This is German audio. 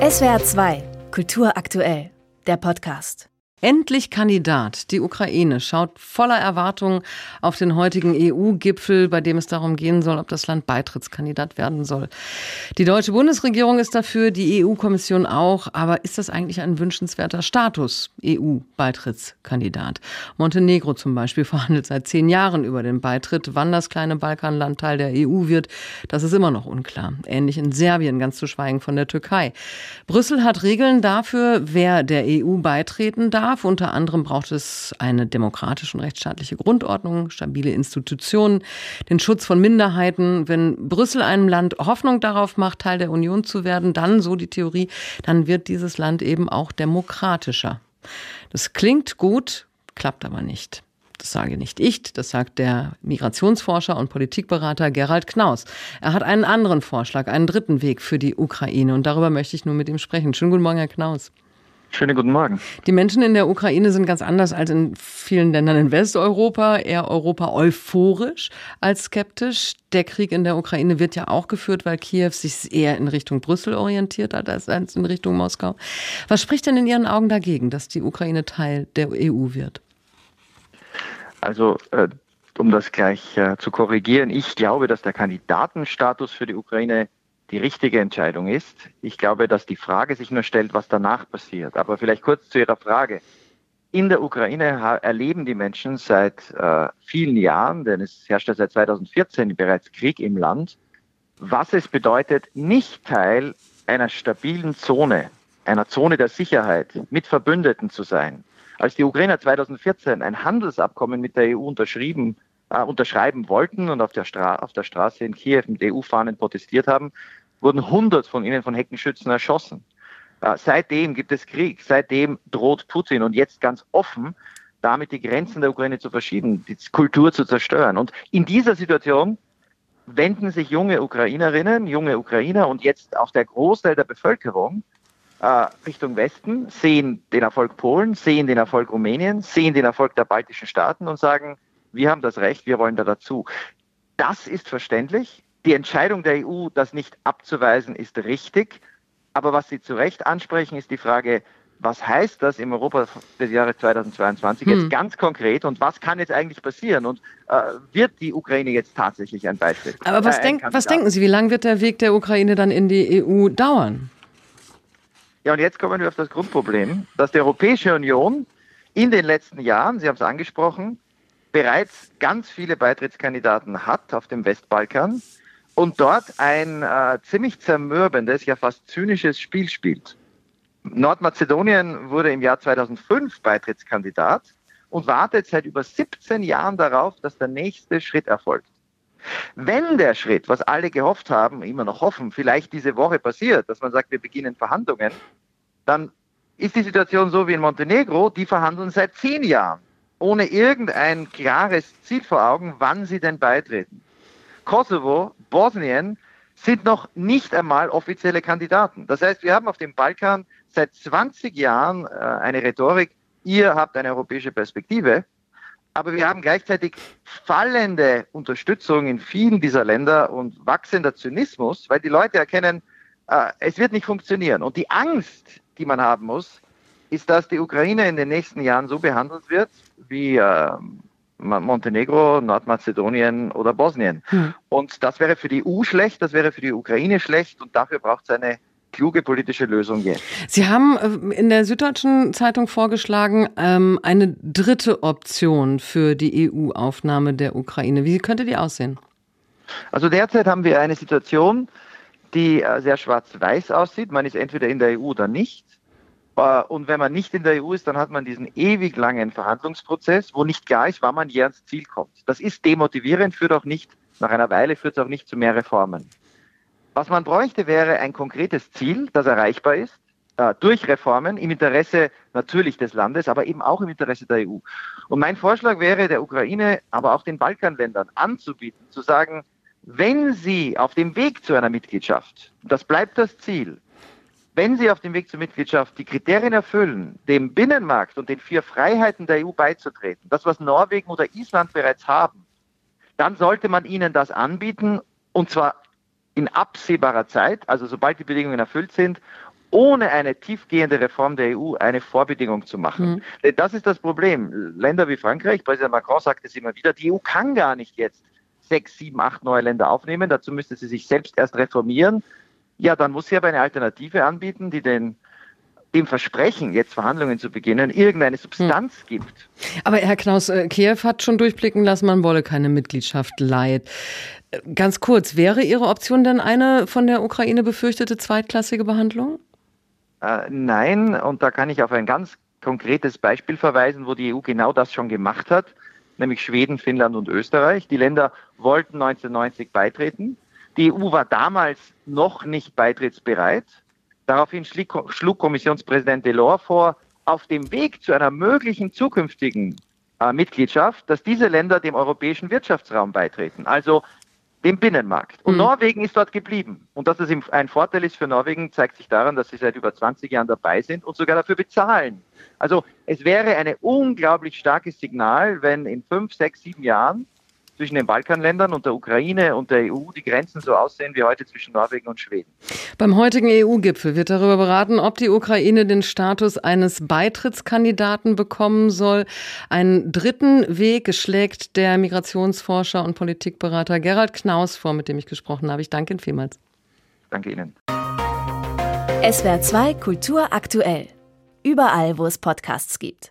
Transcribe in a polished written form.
SWR 2, Kultur aktuell, der Podcast. Endlich Kandidat. Die Ukraine schaut voller Erwartungen auf den heutigen EU-Gipfel, bei dem es darum gehen soll, ob das Land Beitrittskandidat werden soll. Die deutsche Bundesregierung ist dafür, die EU-Kommission auch. Aber ist das eigentlich ein wünschenswerter Status, EU-Beitrittskandidat? Montenegro zum Beispiel verhandelt seit 10 Jahren über den Beitritt. Wann das kleine Balkanland Teil der EU wird, das ist immer noch unklar. Ähnlich in Serbien, ganz zu schweigen von der Türkei. Brüssel hat Regeln dafür, wer der EU beitreten darf. Unter anderem braucht es eine demokratische und rechtsstaatliche Grundordnung, stabile Institutionen, den Schutz von Minderheiten. Wenn Brüssel einem Land Hoffnung darauf macht, Teil der Union zu werden, dann, so die Theorie, dann wird dieses Land eben auch demokratischer. Das klingt gut, klappt aber nicht. Das sage nicht ich, das sagt der Migrationsforscher und Politikberater Gerald Knaus. Er hat einen anderen Vorschlag, einen dritten Weg für die Ukraine und darüber möchte ich nun mit ihm sprechen. Schönen guten Morgen, Herr Knaus. Schönen guten Morgen. Die Menschen in der Ukraine sind ganz anders als in vielen Ländern in Westeuropa, eher Europa euphorisch als skeptisch. Der Krieg in der Ukraine wird ja auch geführt, weil Kiew sich eher in Richtung Brüssel orientiert hat als in Richtung Moskau. Was spricht denn in Ihren Augen dagegen, dass die Ukraine Teil der EU wird? Also, um das gleich zu korrigieren, ich glaube, dass der Kandidatenstatus für die Ukraine die richtige Entscheidung ist. Ich glaube, dass die Frage sich nur stellt, was danach passiert. Aber vielleicht kurz zu Ihrer Frage. In der Ukraine erleben die Menschen seit vielen Jahren, denn es herrscht ja seit 2014 bereits Krieg im Land, was es bedeutet, nicht Teil einer stabilen Zone, einer Zone der Sicherheit mit Verbündeten zu sein. Als die Ukrainer 2014 ein Handelsabkommen mit der EU unterschreiben wollten und auf der Straße in Kiew mit EU-Fahnen protestiert haben, wurden 100 von ihnen von Heckenschützen erschossen. Seitdem gibt es Krieg, seitdem droht Putin und jetzt ganz offen, damit die Grenzen der Ukraine zu verschieben, die Kultur zu zerstören. Und in dieser Situation wenden sich junge Ukrainerinnen, junge Ukrainer und jetzt auch der Großteil der Bevölkerung Richtung Westen, sehen den Erfolg Polen, sehen den Erfolg Rumäniens, sehen den Erfolg der baltischen Staaten und sagen, wir haben das Recht, wir wollen da dazu. Das ist verständlich. Die Entscheidung der EU, das nicht abzuweisen, ist richtig. Aber was Sie zu Recht ansprechen, ist die Frage, was heißt das im Europa des Jahres 2022 jetzt ganz konkret und was kann jetzt eigentlich passieren? Und wird die Ukraine jetzt tatsächlich ein Beitritt? Aber was denken Sie, wie lange wird der Weg der Ukraine dann in die EU dauern? Ja, und jetzt kommen wir auf das Grundproblem, dass die Europäische Union in den letzten Jahren, Sie haben es angesprochen, bereits ganz viele Beitrittskandidaten hat auf dem Westbalkan und dort ein ziemlich zermürbendes, ja fast zynisches Spiel spielt. Nordmazedonien wurde im Jahr 2005 Beitrittskandidat und wartet seit über 17 Jahren darauf, dass der nächste Schritt erfolgt. Wenn der Schritt, was alle gehofft haben, immer noch hoffen, vielleicht diese Woche passiert, dass man sagt, wir beginnen Verhandlungen, dann ist die Situation so wie in Montenegro, die verhandeln seit 10 Jahren. Ohne irgendein klares Ziel vor Augen, wann sie denn beitreten. Kosovo, Bosnien sind noch nicht einmal offizielle Kandidaten. Das heißt, wir haben auf dem Balkan seit 20 Jahren eine Rhetorik, ihr habt eine europäische Perspektive, aber wir haben gleichzeitig fallende Unterstützung in vielen dieser Länder und wachsender Zynismus, weil die Leute erkennen, es wird nicht funktionieren. Und die Angst, die man haben muss, ist, dass die Ukraine in den nächsten Jahren so behandelt wird wie Montenegro, Nordmazedonien oder Bosnien. Und das wäre für die EU schlecht, das wäre für die Ukraine schlecht und dafür braucht es eine kluge politische Lösung jetzt. Sie haben in der Süddeutschen Zeitung vorgeschlagen, eine dritte Option für die EU-Aufnahme der Ukraine. Wie könnte die aussehen? Also derzeit haben wir eine Situation, die sehr schwarz-weiß aussieht. Man ist entweder in der EU oder nicht. Und wenn man nicht in der EU ist, dann hat man diesen ewig langen Verhandlungsprozess, wo nicht klar ist, wann man je ans Ziel kommt. Das ist demotivierend, führt auch nicht, nach einer Weile führt es auch nicht zu mehr Reformen. Was man bräuchte, wäre ein konkretes Ziel, das erreichbar ist, durch Reformen im Interesse natürlich des Landes, aber eben auch im Interesse der EU. Und mein Vorschlag wäre, der Ukraine, aber auch den Balkanländern anzubieten, zu sagen, wenn sie auf dem Weg zu einer Mitgliedschaft, das bleibt das Ziel, wenn sie auf dem Weg zur Mitgliedschaft die Kriterien erfüllen, dem Binnenmarkt und den 4 Freiheiten der EU beizutreten, das, was Norwegen oder Island bereits haben, dann sollte man ihnen das anbieten, und zwar in absehbarer Zeit, also sobald die Bedingungen erfüllt sind, ohne eine tiefgehende Reform der EU eine Vorbedingung zu machen. Denn das ist das Problem. Länder wie Frankreich, Präsident Macron sagt es immer wieder, die EU kann gar nicht jetzt 6, 7, 8 neue Länder aufnehmen. Dazu müsste sie sich selbst erst reformieren. Ja, dann muss sie aber eine Alternative anbieten, die dem Versprechen, jetzt Verhandlungen zu beginnen, irgendeine Substanz gibt. Aber Herr Knaus, Kiew hat schon durchblicken lassen, man wolle keine Mitgliedschaft light. Ganz kurz, wäre Ihre Option denn eine von der Ukraine befürchtete zweitklassige Behandlung? Nein, und da kann ich auf ein ganz konkretes Beispiel verweisen, wo die EU genau das schon gemacht hat, nämlich Schweden, Finnland und Österreich. Die Länder wollten 1990 beitreten. Die EU war damals noch nicht beitrittsbereit. Daraufhin schlug Kommissionspräsident Delors vor, auf dem Weg zu einer möglichen zukünftigen Mitgliedschaft, dass diese Länder dem europäischen Wirtschaftsraum beitreten, also dem Binnenmarkt. Und Norwegen ist dort geblieben. Und dass es ein Vorteil ist für Norwegen, zeigt sich daran, dass sie seit über 20 Jahren dabei sind und sogar dafür bezahlen. Also es wäre ein unglaublich starkes Signal, wenn in 5, 6, 7 Jahren zwischen den Balkanländern und der Ukraine und der EU die Grenzen so aussehen wie heute zwischen Norwegen und Schweden. Beim heutigen EU-Gipfel wird darüber beraten, ob die Ukraine den Status eines Beitrittskandidaten bekommen soll. Einen dritten Weg schlägt der Migrationsforscher und Politikberater Gerald Knaus vor, mit dem ich gesprochen habe. Ich danke Ihnen vielmals. Danke Ihnen. SWR 2 Kultur aktuell. Überall, wo es Podcasts gibt.